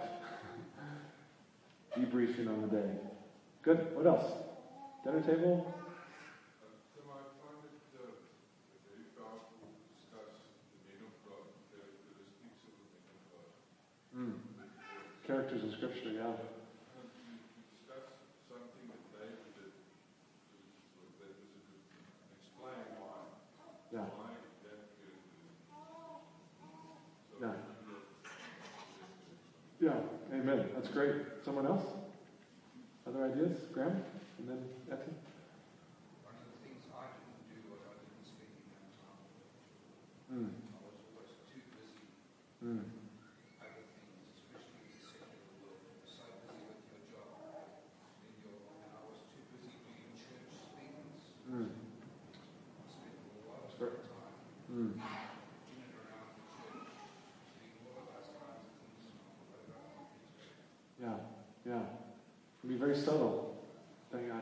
Debriefing on the day. Good. What else? Dinner table? So I find it uh, very powerful to discuss the men of God, characteristics of the men of God. Mm. Characters in Scripture, yeah. And to, to discuss something that David did that was a good thing. And explain why. Yeah. Why that character is. So Yeah. maybe Yeah. Amen. That's great. Someone else? Other ideas? Graham? And then Etty? One of the things I didn't do was I didn't spend enough time with them. Mm. I was always too busy Mm. with other things, especially in the secular world. You're so busy with your job. And, your, and I was too busy doing church things. Mm. I spent a lot of Sure. time Mm. in and around the church, doing all of those kinds of things. And I forgot about my kids. Yeah. Yeah. It can be very subtle. Thank God.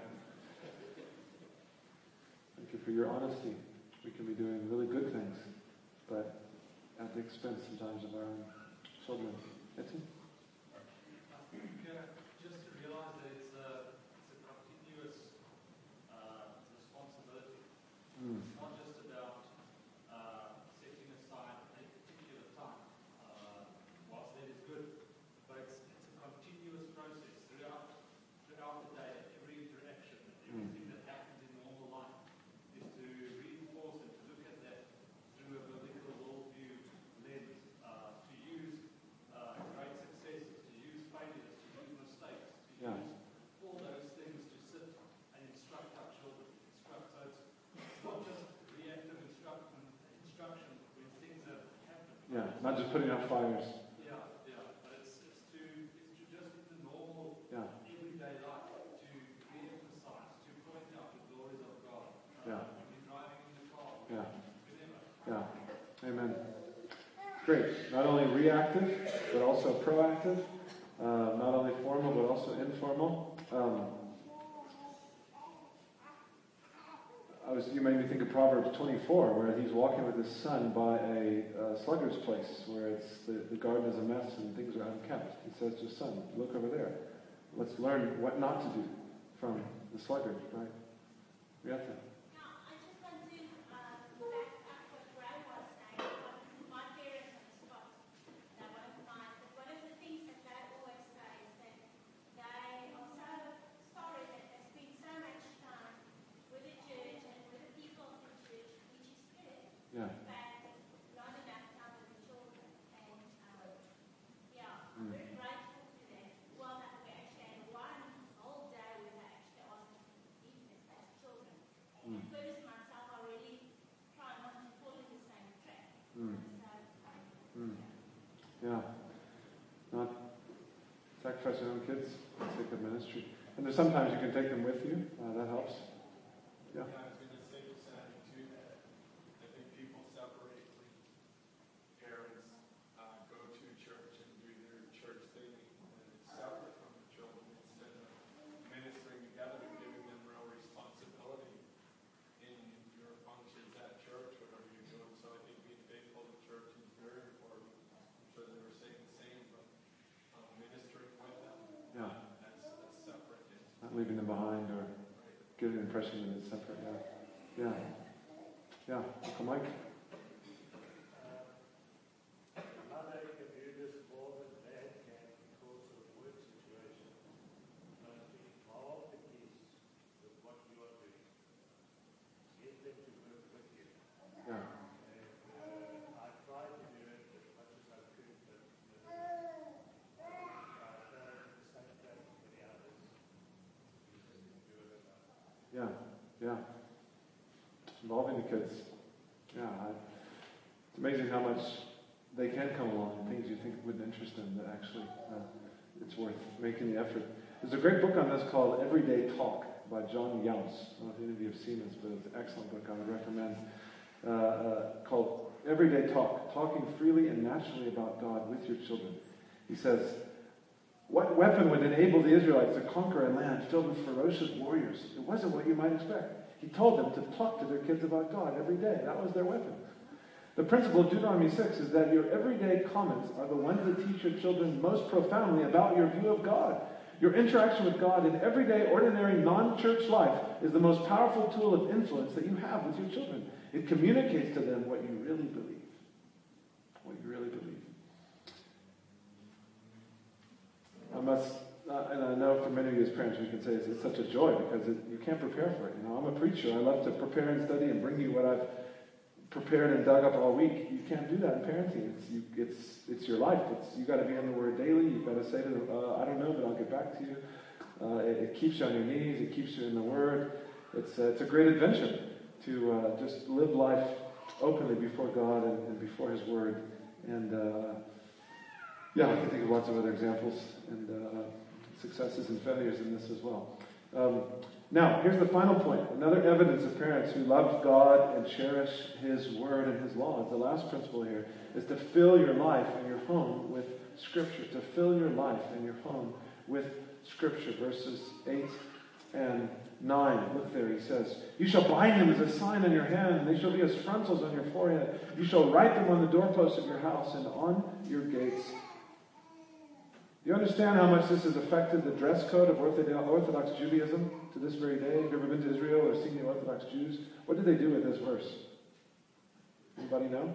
Thank you for your honesty. We can be doing really good things, but at the expense sometimes of our own children. Etty? I think uh, just to realize that it's a, it's a continuous uh, responsibility. Mm. It's not just about uh, setting aside a particular time. Uh, whilst that is good, but it's, it's a continuous process throughout throughout the day, every interaction, everything that happens in normal life is to reinforce and to look at that through a biblical worldview lens, uh, to use uh, great successes, to use failures, to use mistakes, to Yeah. use all those things to sit and instruct our children. Instruct, so it's, it's not just reactive instruction, instruction when things have happened. Yeah. Not just putting out fires. Yeah, yeah, but it's, it's to it's to just in the normal Yeah. everyday life to re-emphasize, to point out the glories of God. Uh, Yeah. When you're driving in the car, Yeah. whenever. Yeah. Amen. Great. Not only reactive, but also proactive. Uh, not only formal, but also informal. Um, I was, you made me think of Proverbs twenty-four, where he's walking with his son by a uh, sluggard's place, where it's the, the garden is a mess and things are unkept. He says to his son, look over there. Let's learn what not to do from the sluggard, right? Rieta. Now, I just want to uh, back up what Graham was saying. Um, My parents on the spot, they won't mind, but one of the things that they always say is that they are so sorry that they spend so much time with the church and with the people of the church, which is good, Yeah. but not enough time with sacrifice your own kids for the sake of ministry. And there's sometimes you can take them with you. Uh, that helps. Yeah. I was going to say to Sandy too that I think people separate when parents uh, go to church and do their church thing, and it's separate from the children instead of ministering together and giving them real responsibility in your functions at church, whatever you're doing. So I think being faithful to church is very important. I'm sure they were saying the same, but um, ministering with them, Yeah. that's, that's separate. It's Not leaving them behind or giving the impression that it's separate. Yeah. Yeah. Yeah. Uncle Mike? Mother can do this more than dad can because of the work situation. But involve the kids with what you are doing. Get them to work with you. Yeah. And uh, I try to do it as much as I could, but uh, I found the same thing with many others. You just can do it enough. Yeah. Yeah. Involving the kids. Yeah. I, it's amazing how much they can come along and things you think wouldn't interest them that actually uh, it's worth making the effort. There's a great book on this called Everyday Talk by John Younce. I don't know if any of you have seen this, but it's an excellent book I would recommend. Uh, uh, called Everyday Talk, talking freely and naturally about God with your children. He says, what weapon would enable the Israelites to conquer a land filled with ferocious warriors? It wasn't what you might expect. He told them to talk to their kids about God every day. That was their weapon. The principle of Deuteronomy six is that your everyday comments are the ones that teach your children most profoundly about your view of God. Your interaction with God in everyday, ordinary, non-church life is the most powerful tool of influence that you have with your children. It communicates to them what you really believe. What you really believe. I must, uh, and I know for many of you as parents, we can say it's, it's such a joy because it, you can't prepare for it. You know, I'm a preacher. I love to prepare and study and bring you what I've prepared and dug up all week. You can't do that in parenting. It's you, it's it's your life. It's you got to be in the Word daily. You've got to say to them, uh, I don't know, but I'll get back to you. Uh, it, it keeps you on your knees. It keeps you in the Word. It's uh, it's a great adventure to uh, just live life openly before God and, and before His Word. And uh, yeah, I can think of lots of other examples and uh, successes and failures in this as well. Um, Now, here's the final point. Another evidence of parents who love God and cherish His Word and His laws. The last principle here is to fill your life and your home with Scripture. To fill your life and your home with Scripture. Verses eight and nine. Look there, he says, you shall bind them as a sign on your hand, and they shall be as frontals on your forehead. You shall write them on the doorposts of your house and on your gates. Do you understand how much this has affected the dress code of Orthodox Judaism to this very day? Have you ever been to Israel or seen the Orthodox Jews? What did they do with this verse? Anybody know?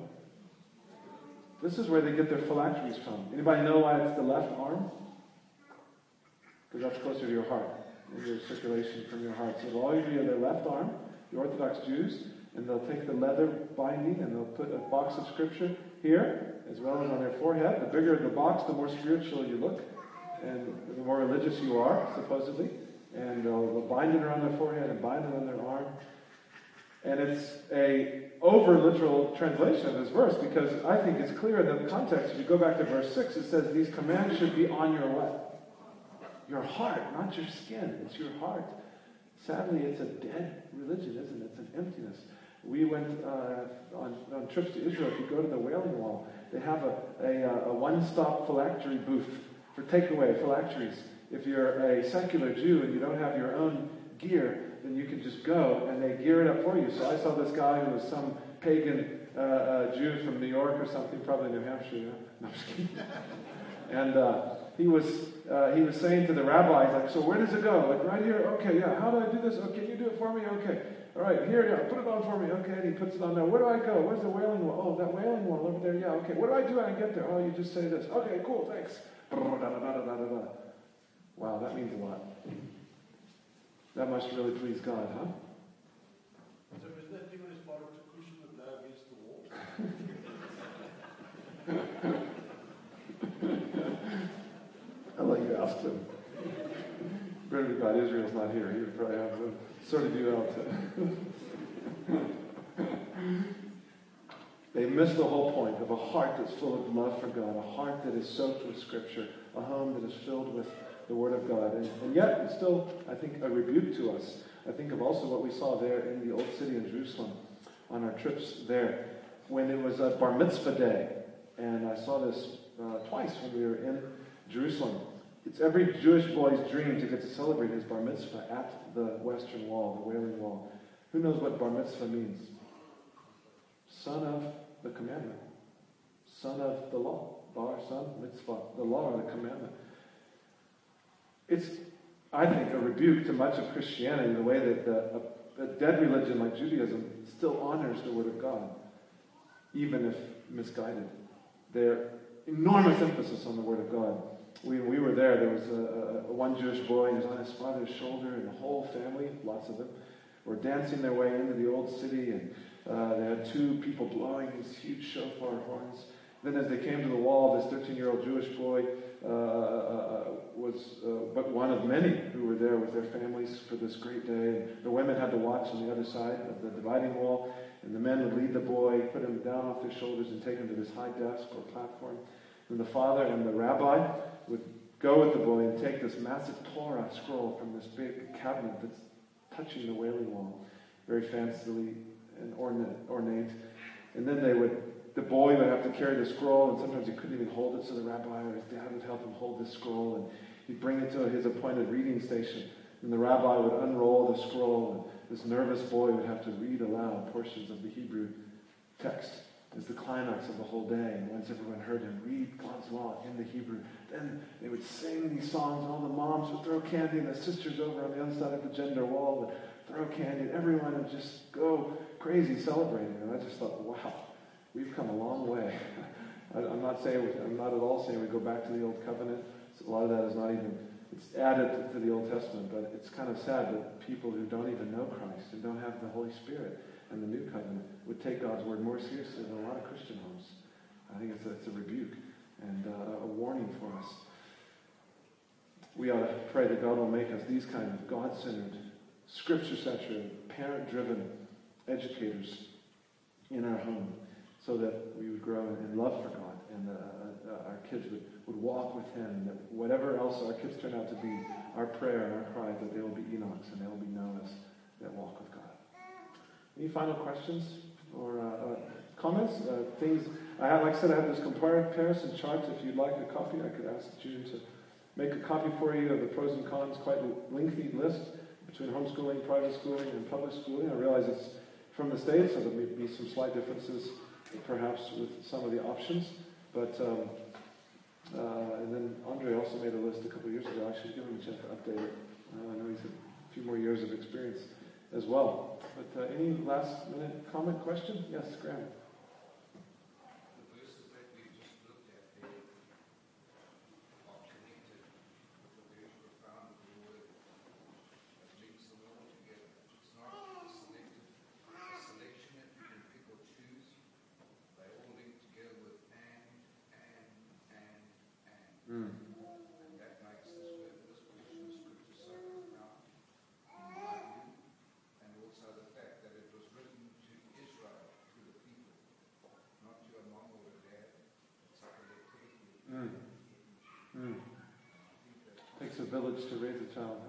This is where they get their phylacteries from. Anybody know why it's the left arm? Because that's closer to your heart, and your circulation from your heart. So it'll always be on their left arm, the Orthodox Jews, and they'll take the leather binding and they'll put a box of Scripture here, as well as on their forehead. The bigger the box, the more spiritual you look, and the more religious you are, supposedly. And they'll, they'll bind it around their forehead and bind it on their arm. And it's a over-literal translation of this verse, because I think it's clear in the context. If you go back to verse six, it says these commands should be on your what? Your heart, not your skin. It's your heart. Sadly, it's a dead religion, isn't it? It's an emptiness. We went uh, on, on trips to Israel. If you go to the Wailing Wall, they have a, a, a one-stop phylactery booth for takeaway phylacteries. If you're a secular Jew and you don't have your own gear, then you can just go and they gear it up for you. So I saw this guy who was some pagan uh, uh, Jew from New York or something, probably New Hampshire. Yeah? No, I'm just kidding. And uh, he was uh, he was saying to the rabbis, like, so where does it go? Like, right here? Okay, yeah. How do I do this? Oh, can you do it for me? Okay. All right, here, yeah, put it on for me. Okay, and he puts it on there. Where do I go? Where's the Wailing Wall? Oh, that Wailing Wall over there. Yeah, okay. What do I do when I get there? Oh, you just say this. Okay, cool, thanks. Wow, that means a lot. That must really please God, huh? So is that even as part of the cushion that blow against the wall? I'll let you ask him. Pray to God, Israel's not here. He would probably have to sort of you out. They miss the whole point of a heart that's full of love for God, a heart that is soaked with Scripture, a home that is filled with the Word of God. And, and yet, it's still, I think, a rebuke to us. I think of also what we saw there in the Old City in Jerusalem on our trips there, when it was a Bar Mitzvah day. And I saw this uh, twice when we were in Jerusalem. It's every Jewish boy's dream to get to celebrate his Bar Mitzvah at the Western Wall, the Wailing Wall. Who knows what Bar Mitzvah means? Son of the commandment. Son of the law. Bar, son, mitzvah. The law or the commandment. It's, I think, a rebuke to much of Christianity, the way that the, a, a dead religion like Judaism still honors the Word of God, even if misguided. Their enormous emphasis on the Word of God. When we were there, there was a, a, a one Jewish boy, he was on his father's shoulder, and the whole family, lots of them, were dancing their way into the Old City, and uh, they had two people blowing these huge shofar horns. Then as they came to the wall, this thirteen-year-old Jewish boy uh, uh, was uh, but one of many who were there with their families for this great day. And the women had to watch on the other side of the dividing wall, and the men would lead the boy, put him down off their shoulders, and take him to this high desk or platform. And the father and the rabbi would go with the boy and take this massive Torah scroll from this big cabinet that's touching the Wailing Wall, very fancily and ornate. And then they would, the boy would have to carry the scroll, and sometimes he couldn't even hold it, so the rabbi or his dad would help him hold this scroll, and he'd bring it to his appointed reading station. And the rabbi would unroll the scroll, and this nervous boy would have to read aloud portions of the Hebrew text as the climax of the whole day. And once everyone heard him read God's law in the Hebrew, then they would sing these songs, and all the moms would throw candy, and the sisters over on the other side of the gender wall would throw candy, and everyone would just go crazy celebrating. And I just thought, wow, we've come a long way. I, I'm not saying, I'm not at all saying we go back to the Old Covenant. A lot of that is not even, it's added to the Old Testament, but it's kind of sad that people who don't even know Christ and don't have the Holy Spirit and the New Covenant would take God's Word more seriously than a lot of Christian homes. I think it's a, it's a rebuke and uh, a warning for us. We ought to pray that God will make us these kind of God-centered, Scripture-saturated, parent-driven educators in our home, so that we would grow in love for God, and uh, uh, our kids would, would walk with Him, and that whatever else our kids turn out to be, our prayer and our cry is that they will be Enochs, and they will be Noahs that walk with God. Any final questions or uh, uh, comments? Uh, things I have, like I said, I have this comparison chart. If you'd like a copy, I could ask June to make a copy for you of the pros and cons, quite a lengthy list between homeschooling, private schooling, and public schooling. I realize it's from the States, so there may be some slight differences perhaps with some of the options. But, um, uh, and then Andre also made a list a couple of years ago. I should give him a chance to update it. Uh, I know he's a few more years of experience as well. But uh, any last minute comment, question? Yes, Graham. The verses that we just looked at there are connected with a very profound word that links them all together. It's not selected, a selection that you can pick or choose. They all link together with and, and, and, and. Mm. And that makes this word, this portion of Scripture so profound, in my view. And also the fact that it was written to Israel, to the people, not to a mom or a dad. It's a collectivity. Mm. Mm. Takes a village to raise a child.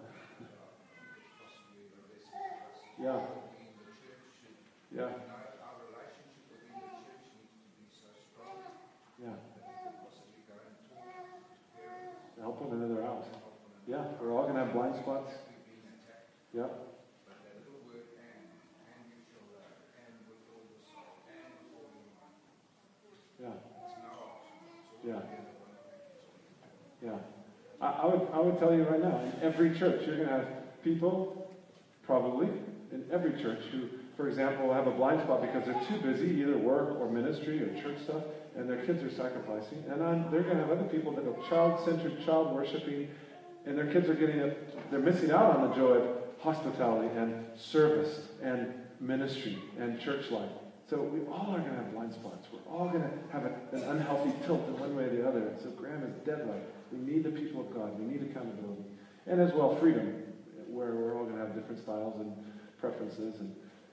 Yeah. Yeah. Our relationship within the church needs to be so strong Yeah. that we can possibly go and talk to parents. Help one another out. Yeah, we're all going to have blind spots. We've been attacked. Yeah. But that little word and, and you shall love, and with all your soul, and with all your mind. Yeah. It's no option. It's all Yeah. together one package. Yeah. I, I would I would tell you right now, in every church, you're going to have people, probably, in every church who, for example, will have a blind spot because they're too busy, either work or ministry or church stuff, and their kids are sacrificing. And on, they're going to have other people that are child-centered, child-worshiping, and their kids are getting it, they're missing out on the joy of hospitality and service and ministry and church life. So we all are going to have blind spots. We're all going to have a, an unhealthy tilt in one way or the other. So Graham is dead right. We need the people of God. We need accountability. And as well, freedom, where we're all going to have different styles and preferences. And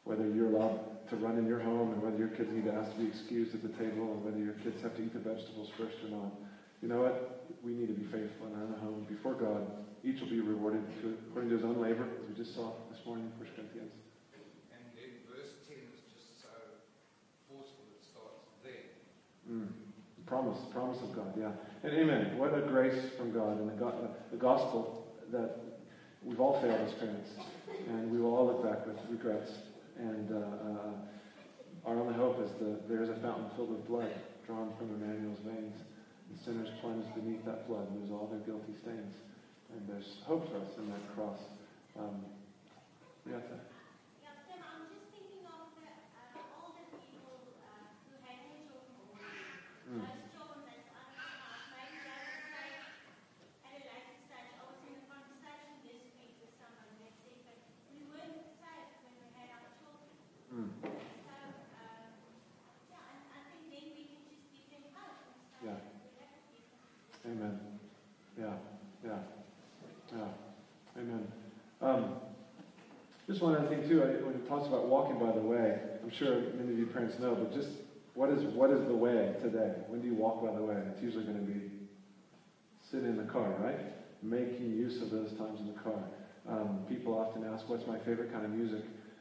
whether you're allowed to run in your home and whether your kids need to ask to be excused at the table and whether your kids have to eat the vegetables first or not. You know what? We need to be faithful in our own home before God. Each will be rewarded to, according to his own labor, as we just saw this morning in First Corinthians. And then verse ten is just so forceful, it starts there. Mm. The promise, the promise of God, yeah. And amen. What a grace from God and the, go- the gospel that we've all failed as parents. And we will all look back with regrets. And uh, uh, our only hope is that there is a fountain filled with blood drawn from Emmanuel's veins. And sinners plunged beneath that flood lose all their guilty stains. And there's hope for us in that cross. Um, yeah, Yeah, Tim, I'm just thinking of the uh, older people uh, who hang their children all day. Mm. Those children that's out of the house, maybe they would say at a later stage, I was in a conversation this week with somebody that said that we weren't safe when we had our children. Mm. So, um, yeah, and I think then we can just give them hope and say Yeah. that we have to give them. Amen. Yeah, yeah, yeah. Amen. Um, just one other thing too. I, when it talks about walking by the way, I'm sure many of you parents know, but just what is what is the way today? When do you walk by the way? It's usually going to be sitting in the car, right? Making use of those times in the car. Um, people often ask, "What's my favorite kind of music?"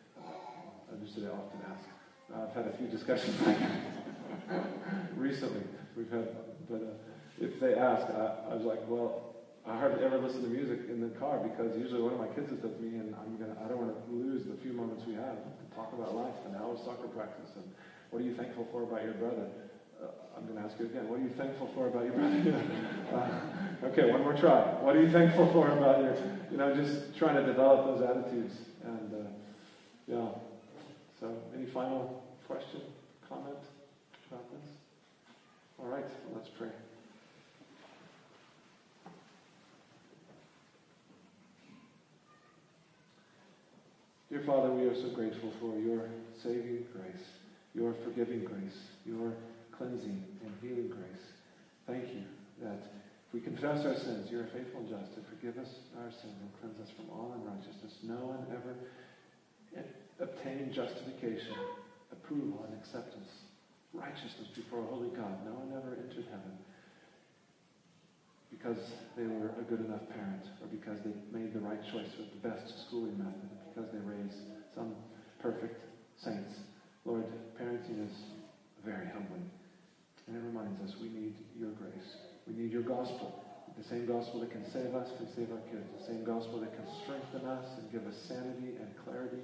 I just say they often ask. Uh, I've had a few discussions like that recently. We've had, but uh, if they ask, I, I was like, well. I hardly ever listen to music in the car because usually one of my kids is with me, and I'm gonna. I don't want to lose the few moments we have to talk about life and how was soccer practice and what are you thankful for about your brother. Uh, I'm going to ask you again. What are you thankful for about your brother? uh, okay, one more try. What are you thankful for about your? You know, just trying to develop those attitudes and uh, yeah. So, any final question, comment about this? All right, well, let's pray. Dear Father, we are so grateful for your saving grace, your forgiving grace, your cleansing and healing grace. Thank you that if we confess our sins, you are faithful and just to forgive us our sins and cleanse us from all unrighteousness. No one ever obtained justification, approval, and acceptance, righteousness before a holy God. No one ever entered heaven because they were a good enough parent or because they made the right choice with the best schooling method, because they raised some perfect saints. Lord, parenting is very humbling. And it reminds us we need your grace. We need your gospel. The same gospel that can save us can save our kids. The same gospel that can strengthen us and give us sanity and clarity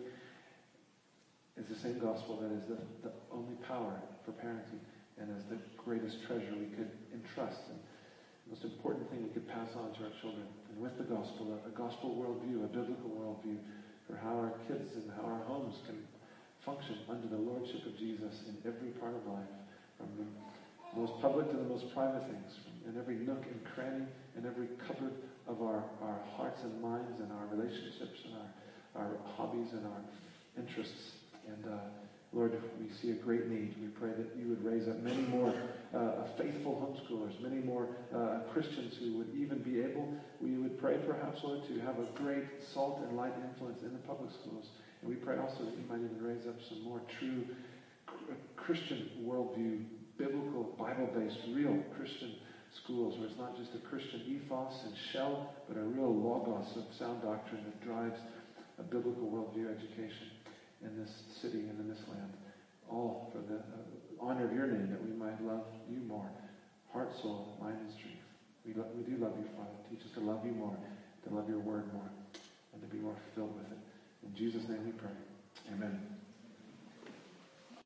is the same gospel that is the, the only power for parenting and is the greatest treasure we could entrust and the most important thing we could pass on to our children. And with the gospel, a, a gospel worldview, a biblical worldview for how our kids and how our homes can function under the lordship of Jesus in every part of life, from the most public to the most private things, from in every nook and cranny, in every cupboard of our, our hearts and minds and our relationships and our, our hobbies and our interests. And uh, Lord, we see a great need. We pray that you would raise up many more uh, faithful homeschoolers, many more uh, Christians who would even be able, we would pray perhaps, Lord, to have a great salt and light influence in the public schools. And we pray also that you might even raise up some more true Christian worldview, biblical, Bible-based, real Christian schools where it's not just a Christian ethos and shell, but a real logos of sound doctrine that drives a biblical worldview education in this city and in this land. All for the uh, honor of your name, that we might love you more. Heart, soul, mind, and strength. We, lo- we do love you, Father. Teach us to love you more, to love your word more, and to be more filled with it. In Jesus' name we pray. Amen.